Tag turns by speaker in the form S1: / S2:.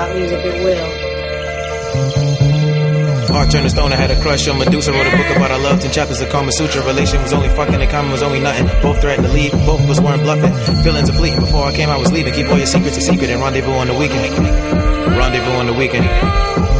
S1: pop music at will.
S2: Heart turned to stone, I had a crush on Medusa. Wrote a book about our love, 10 chapters of Kama Sutra. Relation was only fucking, in common was only nothing. Both threatened to leave, both of us weren't bluffing. Feelings are fleeting, before I came I was leaving. Keep all your secrets a secret and rendezvous on the weekend. Rendezvous on the weekend.